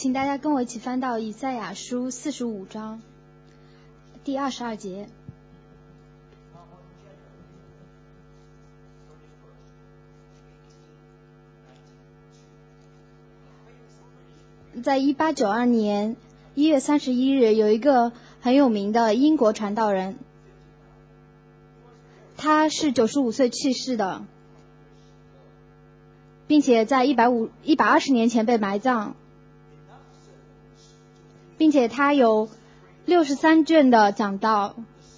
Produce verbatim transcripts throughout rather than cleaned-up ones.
请大家跟我一起翻到以赛亚书四十五章第二十二节。在一八九二年一月三十一日，有一个很有名的英国传道人，他是九十五岁去世的，并且在一百五一百二十年前被埋葬，并且他有六十三卷的讲道，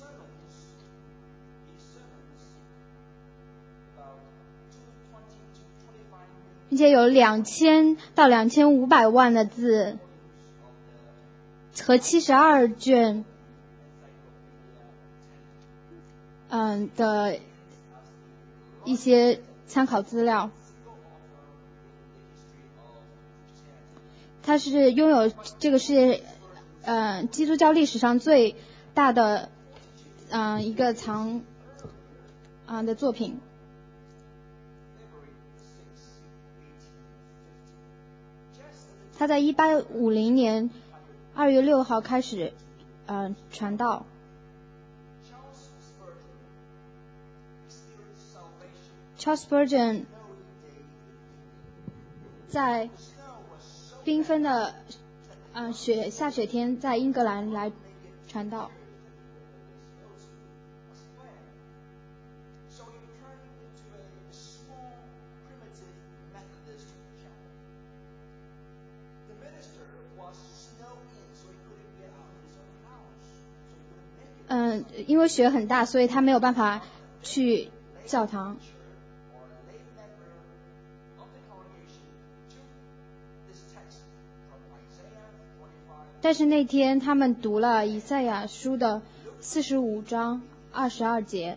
并且有两千到两千五百万的字和七十二卷嗯的一些参考资料。他是拥有这个世界呃基督教历史上最大的嗯、呃、一个藏啊、呃、的作品。他在一八五零年二月六号开始呃传道。Charles Spurgeon 在缤纷的呃雪下雪天在英格兰来传道。嗯，因为雪很大，所以他没有办法去教堂。但是那天他们读了以赛亚书的四十五章二十二节。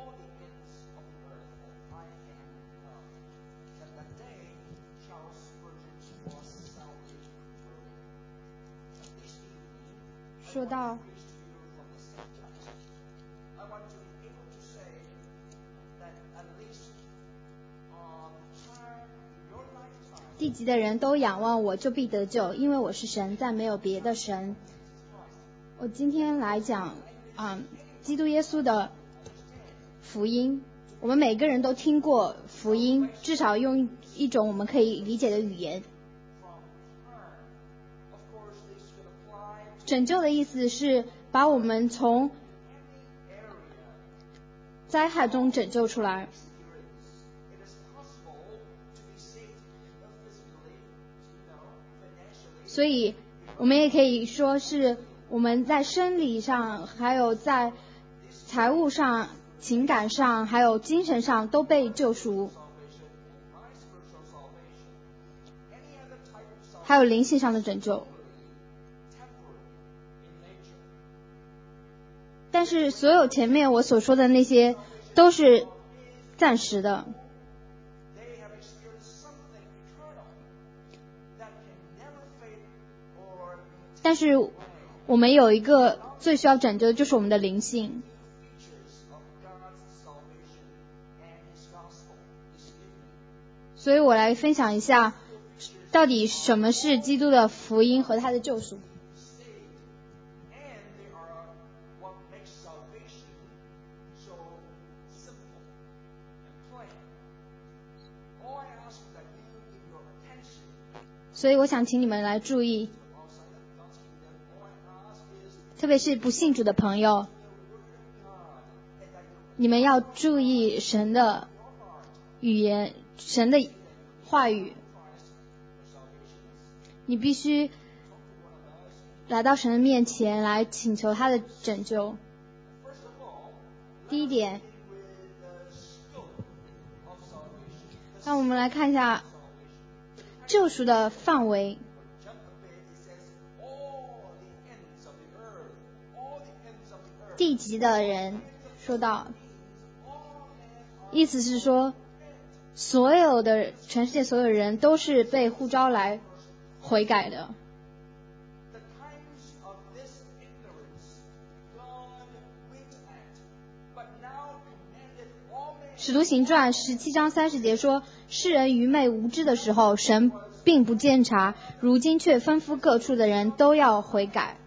说到地极的人都仰望我，就必得救，因为我是神，再没有别的神。我今天来讲啊、嗯，基督耶稣的福音。我们每个人都听过福音，至少用一种我们可以理解的语言。拯救的意思是把我们从灾害中拯救出来。所以我们也可以说是我们在生理上，还有在财务上、情感上，还有精神上都被救赎，还有灵性上的拯救。但是所有前面我所说的那些都是暂时的。但是我们有一个最需要拯救的，就是我们的灵性。所以我来分享一下，到底什么是基督的福音和他的救赎。所以我想请你们来注意，特别是不信主的朋友，你们要注意神的语言，神的话语。你必须来到神的面前来请求他的拯救。第一点，让我们来看一下救赎的范围。地极的人说到，意思是说所有的全世界所有人都是被呼召来悔改的。 使徒行传十七章三十节说，世人愚昧无知的时候，神并不监察，如今却吩咐各处的人都要悔改。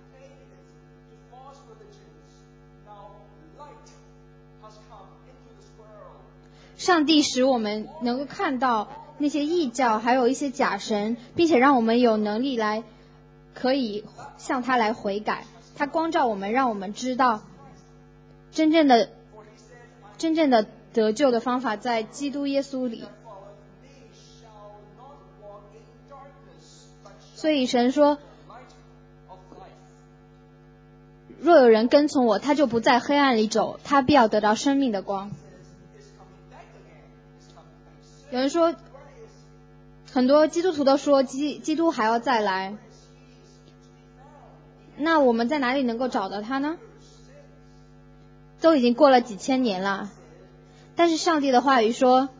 上帝使我们能够看到那些异教还有一些假神，并且让我们有能力来可以向他来悔改。他光照我们，让我们知道真正的真正的得救的方法在基督耶稣里。所以神说，若有人跟从我，他就不在黑暗里走，他必要得到生命的光。有人说，很多基督徒都说基基督还要再来，那我们在哪里能够找到他呢？都已经过了几千年了，但是上帝的话语说，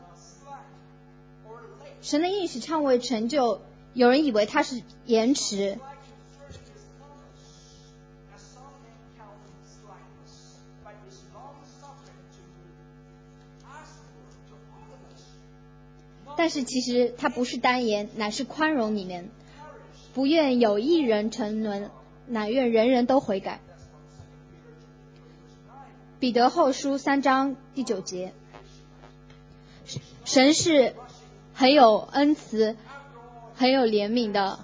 神的应许尚未成就，有人以为他是延迟。但是其实他不是单言，乃是宽容你们，不愿有一人沉沦，乃愿人人都悔改。彼得后书三章第九节，神是很有恩慈很有怜悯的，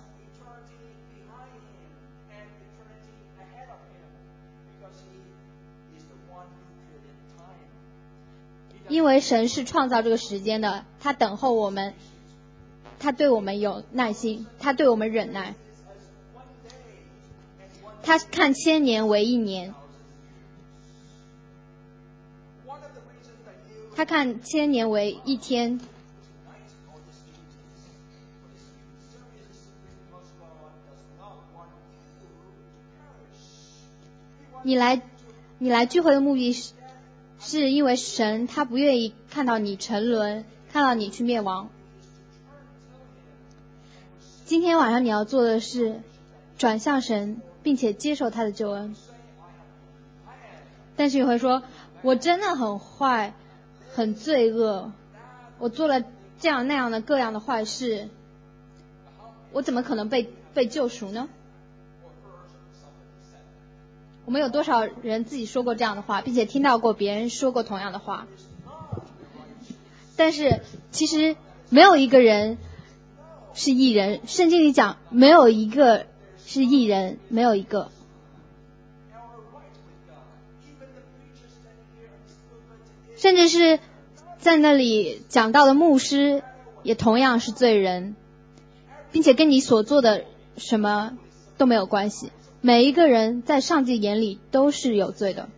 因为神是创造这个时间的，他等候我们，他对我们有耐心，他对我们忍耐，他看千年为一年，他看千年为一天。你来你来聚会的目的是是因为神他不愿意看到你沉沦，看到你去灭亡。今天晚上你要做的是转向神，并且接受他的救恩。但是你会说，我真的很坏很罪恶，我做了这样那样的各样的坏事，我怎么可能被被救赎呢？我们有多少人自己说过这样的话，并且听到过别人说过同样的话？但是其实没有一个人是义人，圣经里讲没有一个是义人，没有一个。甚至是在那里讲到的牧师也同样是罪人，并且跟你所做的什么都没有关系。每一个人在上帝眼里都是有罪的。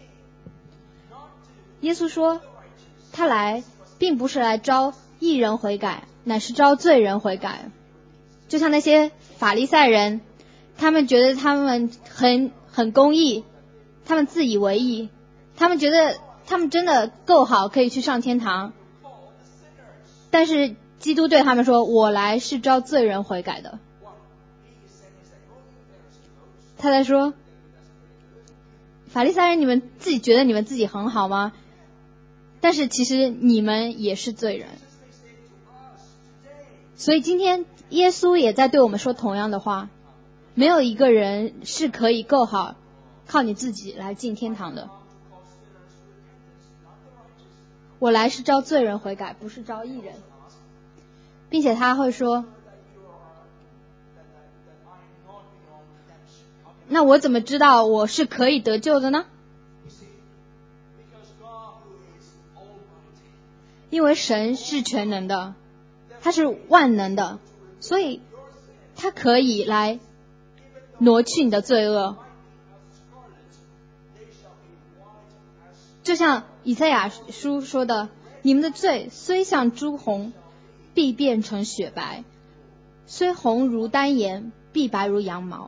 耶稣说，他来并不是来招义人悔改，乃是招罪人悔改。就像那些法利赛人，他们觉得他们很很公义，他们自以为义，他们觉得他们真的够好，可以去上天堂。但是基督对他们说，我来是招罪人悔改的。他在说，法利赛人，你们自己觉得你们自己很好吗？但是其实你们也是罪人。所以今天耶稣也在对我们说同样的话，没有一个人是可以够好靠你自己来进天堂的。我来是招罪人悔改，不是招义人。并且他会说，那我怎么知道我是可以得救的呢？因为神是全能的，他是万能的，所以他可以来挪去你的罪恶。就像以赛亚书说的，你们的罪虽像朱红，必变成雪白；虽红如丹颜，必白如羊毛。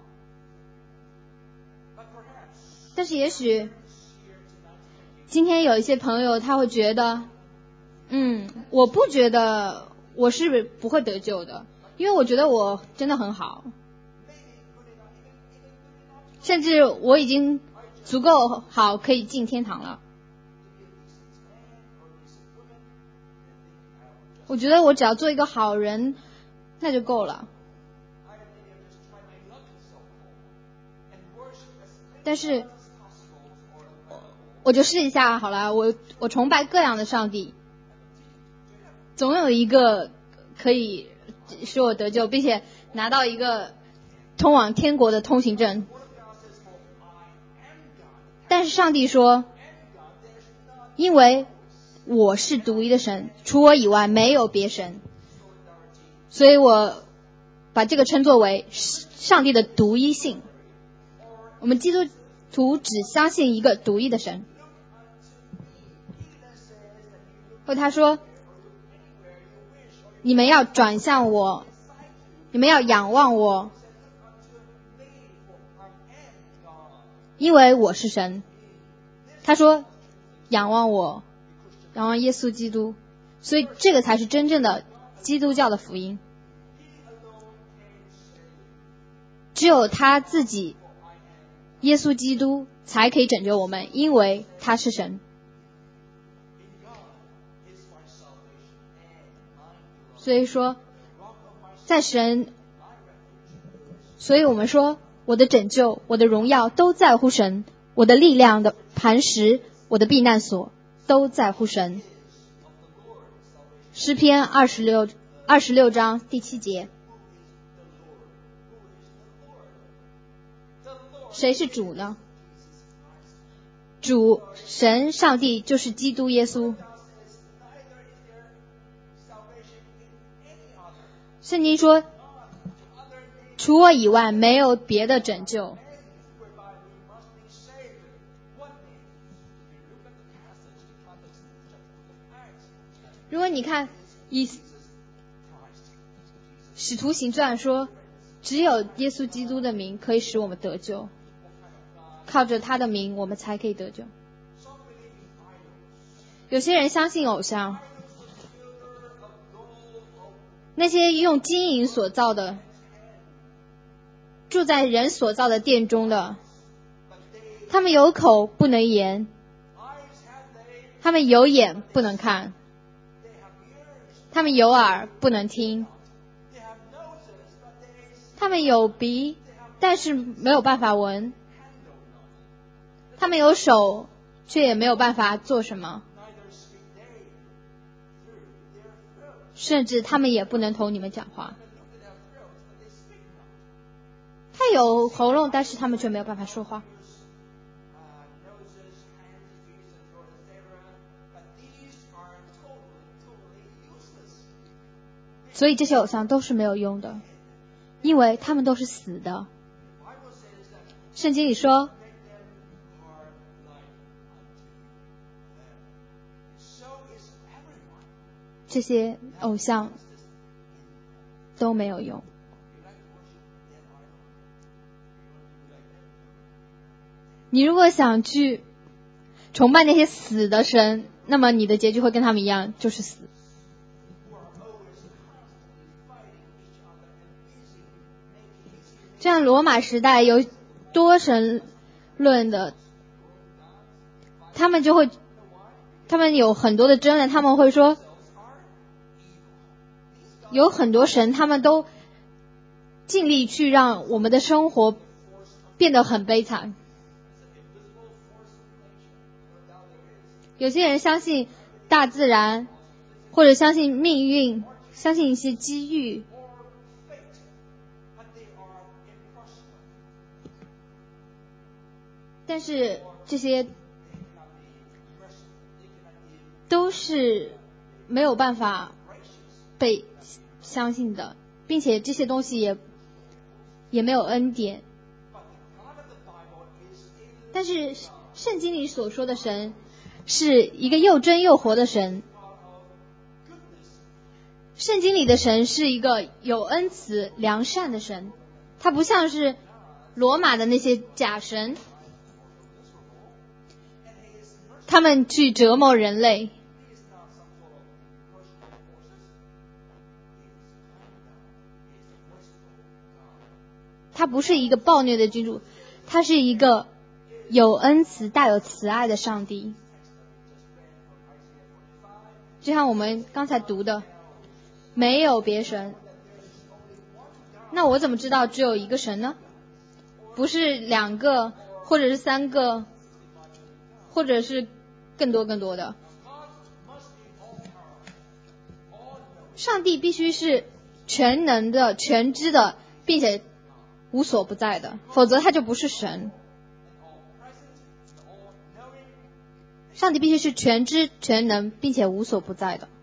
但是也许今天有一些朋友他会觉得，嗯，我不觉得我是不会得救的，因为我觉得我真的很好，甚至我已经足够好可以进天堂了。 我觉得我只要做一个好人，那就够了。但是，我就试一下好了，我我崇拜各样的上帝，总有一个可以使我得救，并且拿到一个通往天国的通行证。但是上帝说，因为我是独一的神，除我以外没有别神，所以我把这个称作为上帝的独一性。我们基督徒只相信一个独一的神。或他说，你们要转向我，你们要仰望我，因为我是神。他说仰望我，仰望耶稣基督，所以这个才是真正的基督教的福音。只有他自己耶稣基督才可以拯救我们，因为他是神。所以说在神，所以我们说我的拯救，我的荣耀都在乎神，我的力量的磐石，我的避难所都在乎神。诗篇二十六二十六章第七节，谁是主呢？主神上帝就是基督耶稣。圣经说，除我以外没有别的拯救。如果你看以使徒行传说，只有耶稣基督的名可以使我们得救，靠着他的名我们才可以得救。有些人相信偶像，那些用金银所造的，住在人所造的殿中的，他们有口不能言，他们有眼不能看，他们有耳不能听，他们有鼻但是没有办法闻，他们有手却也没有办法做什么，甚至他们也不能同你们讲话。他有喉咙，但是他们却没有办法说话。所以这些偶像都是没有用的，因为他们都是死的。圣经里说，这些偶像都没有用。你如果想去崇拜那些死的神，那么你的结局会跟他们一样，就是死。像罗马时代有多神论的，他们就会他们有很多的争论，他们会说有很多神，他们都尽力去让我们的生活变得很悲惨。有些人相信大自然，或者相信命运，相信一些机遇，但是这些都是没有办法被相信的，并且这些东西也也没有恩典。但是圣经里所说的神是一个又真又活的神，圣经里的神是一个有恩慈良善的神，他不像是罗马的那些假神，他们去折磨人类。他不是一个暴虐的君主，他是一个有恩慈带有慈爱的上帝。就像我们刚才读的没有别神。那我怎么知道只有一个神呢？不是两个，或者是三个，或者是更多更多的。上帝必须是全能的、全知的，并且无所不在的，否则他就不是神。上帝必须是全知、全能，并且无所不在的。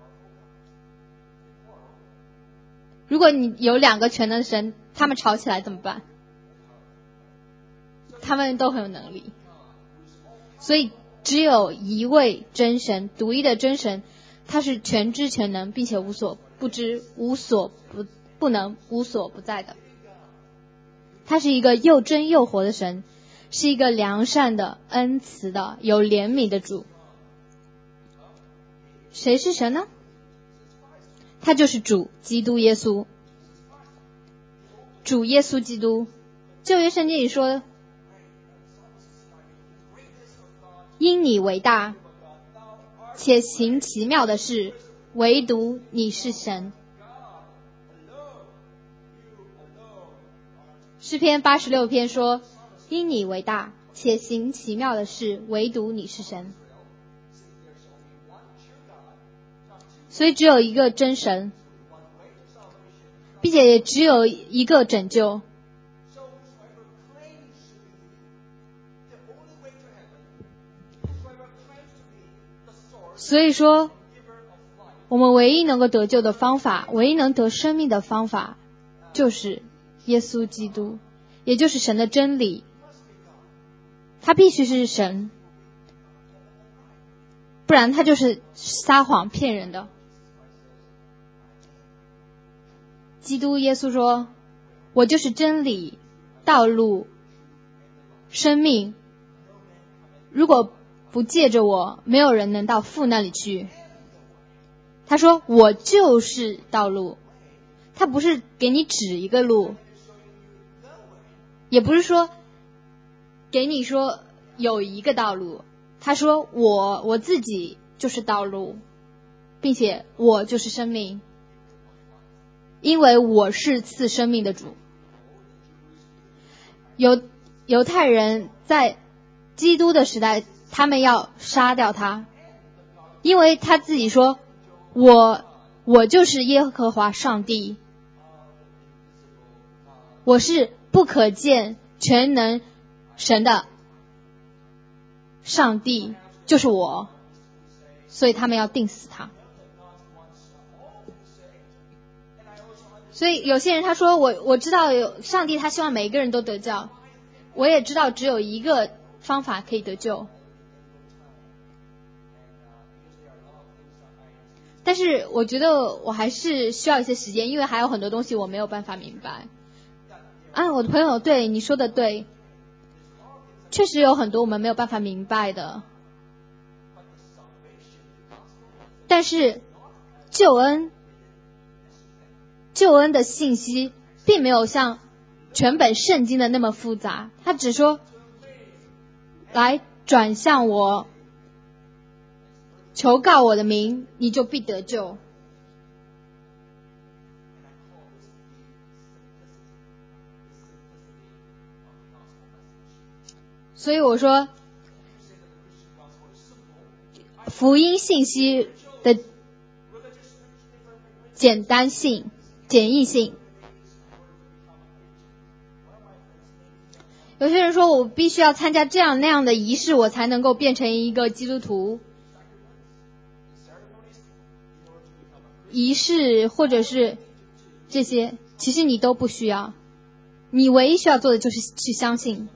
如果你有两个全能的神，他们吵起来怎么办？他们都很有能力。所以只有一位真神，独一的真神，他是全知全能，并且无所不知、无所不不能、无所不在的。他是一个又真又活的神，是一个良善的、恩慈的、有怜悯的主。谁是神呢？他就是主基督耶稣。主耶稣基督，旧约圣经里说，因你为大，且行奇妙的事，唯独你是神。诗篇八十六篇说，因你为大，且行奇妙的事，唯独你是神。所以只有一个真神，并且也只有一个拯救。所以说，我们唯一能够得救的方法，唯一能得生命的方法，就是耶稣基督，也就是神的真理。他必须是神，不然他就是撒谎骗人的。基督耶稣说，我就是真理、道路、生命，如果不借着我，没有人能到父那里去。他说我就是道路，他不是给你指一个路，也不是说给你说有一个道路，他说我我自己就是道路，并且我就是生命，因为我是赐生命的主。犹犹太人在基督的时代，他们要杀掉他，因为他自己说，我我就是耶和华上帝，我是不可见全能神的上帝，就是我，所以他们要定死他。所以有些人他说，我我知道有上帝，他希望每一个人都得救，我也知道只有一个方法可以得救，但是我觉得我还是需要一些时间，因为还有很多东西我没有办法明白。啊，我的朋友，对你说的对，确实有很多我们没有办法明白的，但是救恩救恩的信息并没有像全本圣经的那么复杂，他只说来转向我，求告我的名，你就必得救。所以我说福音信息的简单性、简易性。有些人说我必须要参加这样那样的仪式，我才能够变成一个基督徒。仪式或者是这些，其实你都不需要，你唯一需要做的就是去相信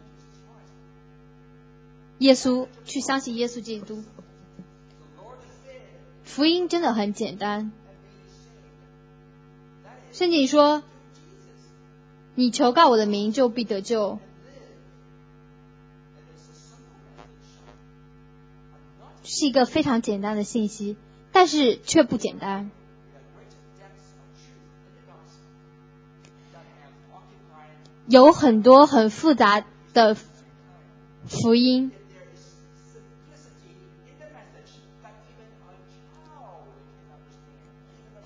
耶稣，去相信耶稣基督。福音真的很简单，圣经说你求告我的名就必得救。是一个非常简单的信息，但是却不简单。有很多很复杂的福音，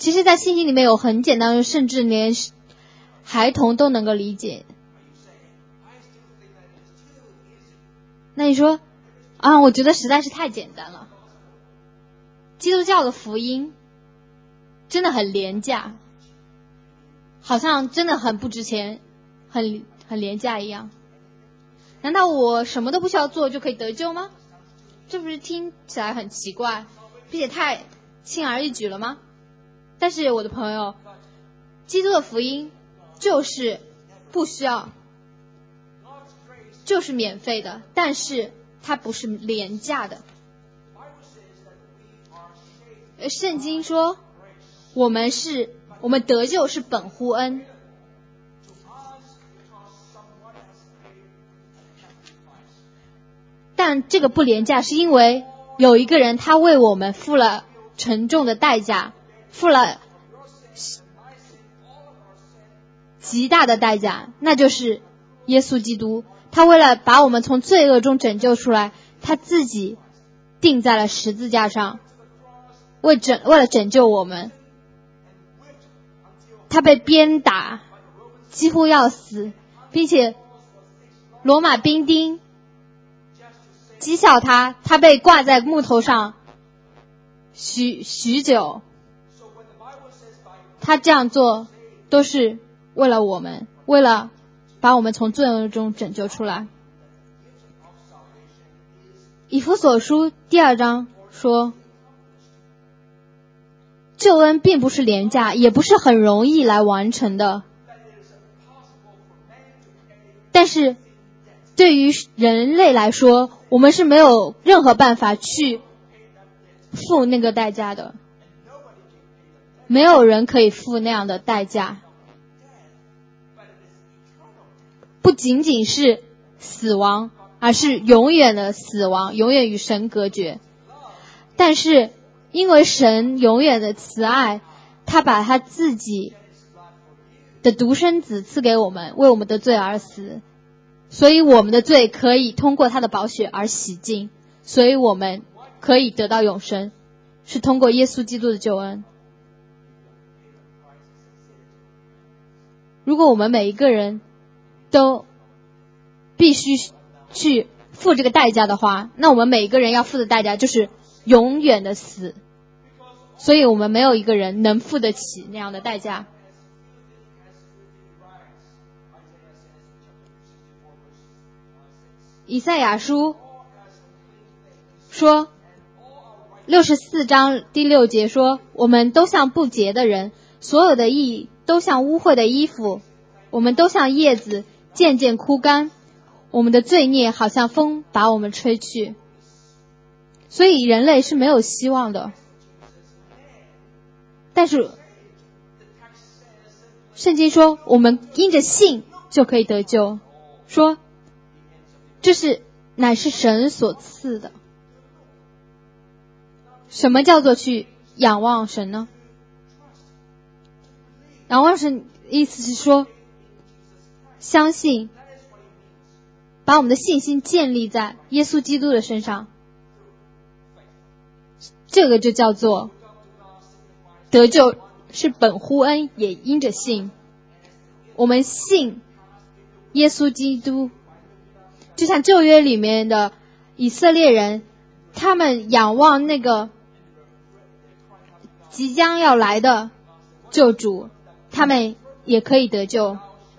其实在信息里面有很简单的，甚至连孩童都能够理解。那你说啊，我觉得实在是太简单了。基督教的福音真的很廉价，好像真的很不值钱，很很廉价一样。难道我什么都不需要做就可以得救吗？这不是听起来很奇怪，并且太轻而易举了吗？但是我的朋友，基督的福音就是不需要，就是免费的，但是它不是廉价的。圣经说我们是我们得救是本乎恩，但这个不廉价是因为有一个人他为我们付了沉重的代价，付了极大的代价，那就是耶稣基督。他为了把我们从罪恶中拯救出来，他自己钉在了十字架上，为拯为了拯救我们，他被鞭打几乎要死，并且罗马兵丁讥笑他，他被挂在木头上许许久。他这样做都是为了我们，为了把我们从罪恶中拯救出来。以弗所书第二章说，救恩并不是廉价，也不是很容易来完成的，但是对于人类来说，我们是没有任何办法去付那个代价的，没有人可以付那样的代价。不仅仅是死亡，而是永远的死亡，永远与神隔绝。但是因为神永远的慈爱，他把他自己的独生子赐给我们，为我们的罪而死，所以我们的罪可以通过他的宝血而洗净，所以我们可以得到永生，是通过耶稣基督的救恩。如果我们每一个人都必须去付这个代价的话，那我们每一个人要付的代价就是永远的死，所以我们没有一个人能付得起那样的代价。以赛亚书说，六十四章第六节说，我们都像不洁的人，所有的义都像污秽的衣服，我们都像叶子渐渐枯干，我们的罪孽好像风把我们吹去。所以人类是没有希望的，但是圣经说我们因着信就可以得救，说这是乃是神所赐的。什么叫做去仰望神呢？仰望神意思是说相信，把我们的信心建立在耶稣基督的身上，这个就叫做得救，是本乎恩，也因着信。我们信耶稣基督，就像旧约里面的以色列人，他们仰望那个即将要来的救主，他们也可以得救。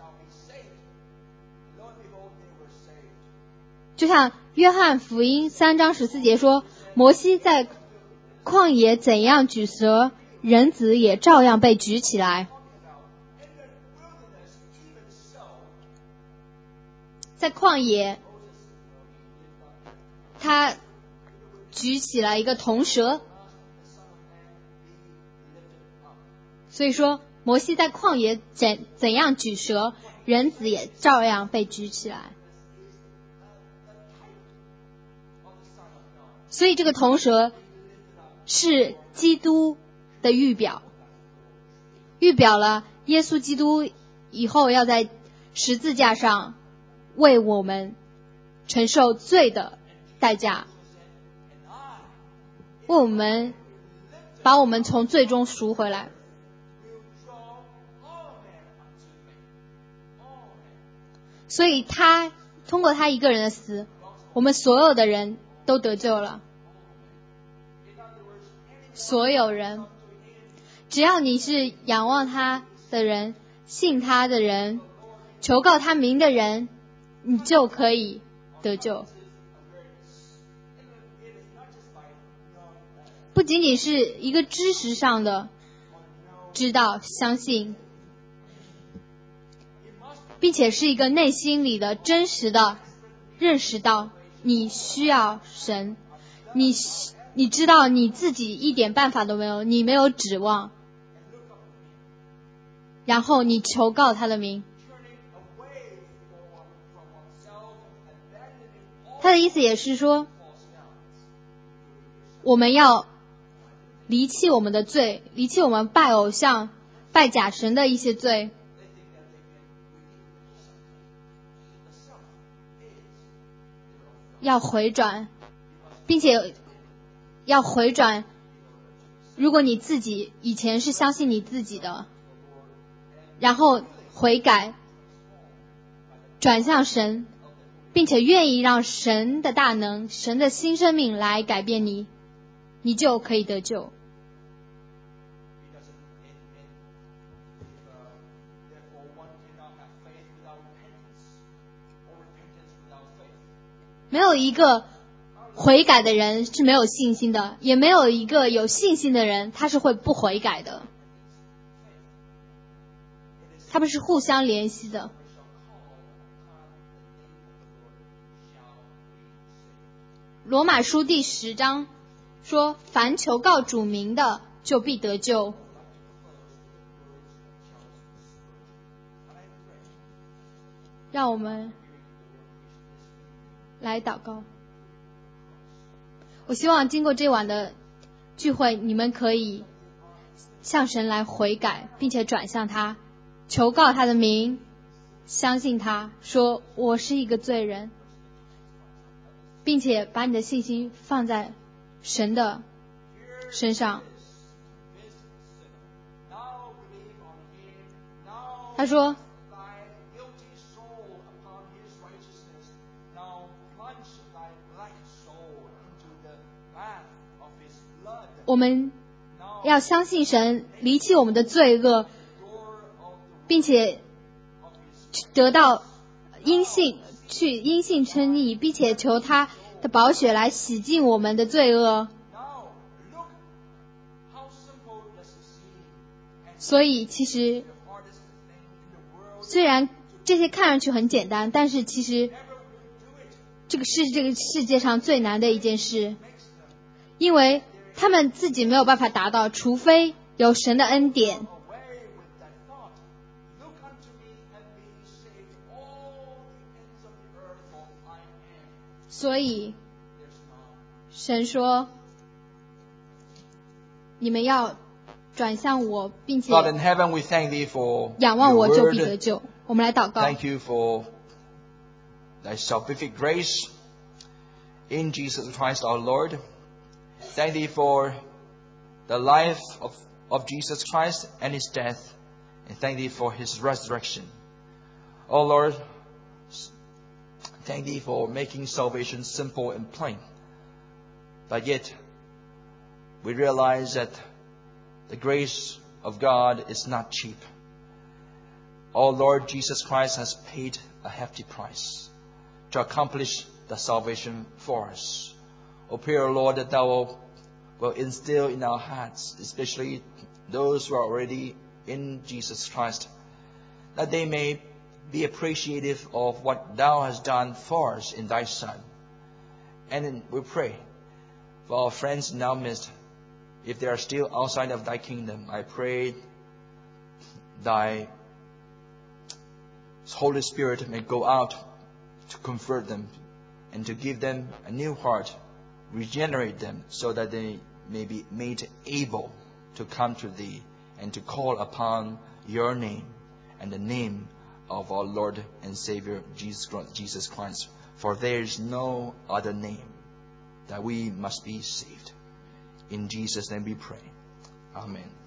就像约翰福音三章十四节说，摩西在旷野怎样举蛇，人子也照样被举起来。在旷野，他举起了一个铜蛇，所以说摩西在旷野怎怎样举蛇，人子也照样被举起来。所以这个铜蛇是基督的预表，预表了耶稣基督以后要在十字架上为我们承受罪的代价，为我们把我们从罪中赎回来。 所以他通过他一个人的死，我们所有的人都得救了。所有人，只要你是仰望他的人，信他的人，求告他名的人，你就可以得救。不仅仅是一个知识上的知道相信，并且是一个内心里的真实的认识到你需要神，你你知道你自己一点办法都没有，你没有指望，然后你求告他的名。他的意思也是说，我们要离弃我们的罪，离弃我们拜偶像、拜假神的一些罪，要回转，并且要回转。如果你自己以前是相信你自己的，然后悔改，转向神，并且愿意让神的大能、神的新生命来改变你，你就可以得救。没有一个悔改的人是没有信心的，也没有一个有信心的人他是会不悔改的，他们是互相联系的。罗马书第十章说，凡求告主名的，就必得救。让我们来祷告。我希望经过这晚的聚会，你们可以向神来悔改，并且转向他，求告他的名，相信他，说我是一个罪人，并且把你的信心放在神的身上。他说，我们要相信神，离弃我们的罪恶，并且得到因信去因信称义，并且求他的宝血来洗净我们的罪恶。所以其实虽然这些看上去很简单，但是其实这个是这个世界上最难的一件事，因为他们自己没有办法达到，除非有神的恩典。所以神说，你们要转向我，并且 God in heaven, we thank thee for 仰望 your 我，就必 word. 得救。我们来祷告。 Thank you for thy salvific grace in Jesus Christ our Lord. Thank thee for the life of, of Jesus Christ and his death. And thank thee for his resurrection. Oh Lord, thank thee for making salvation simple and plain. But yet, we realize that the grace of God is not cheap. Oh Lord, Jesus Christ has paid a hefty price to accomplish the salvation for us. Oh, pray, O Lord, that thou will, will instill in our hearts, especially those who are already in Jesus Christ, that they may be appreciative of what thou hast done for us in thy Son. And we pray for our friends in our midst, if they are still outside of thy kingdom, I pray thy Holy Spirit may go out to convert them and to give them a new heart, regenerate them so that they may be made able to come to thee and to call upon your name and the name of our Lord and Savior Jesus Christ. For there is no other name that we must be saved. In Jesus' name we pray. Amen.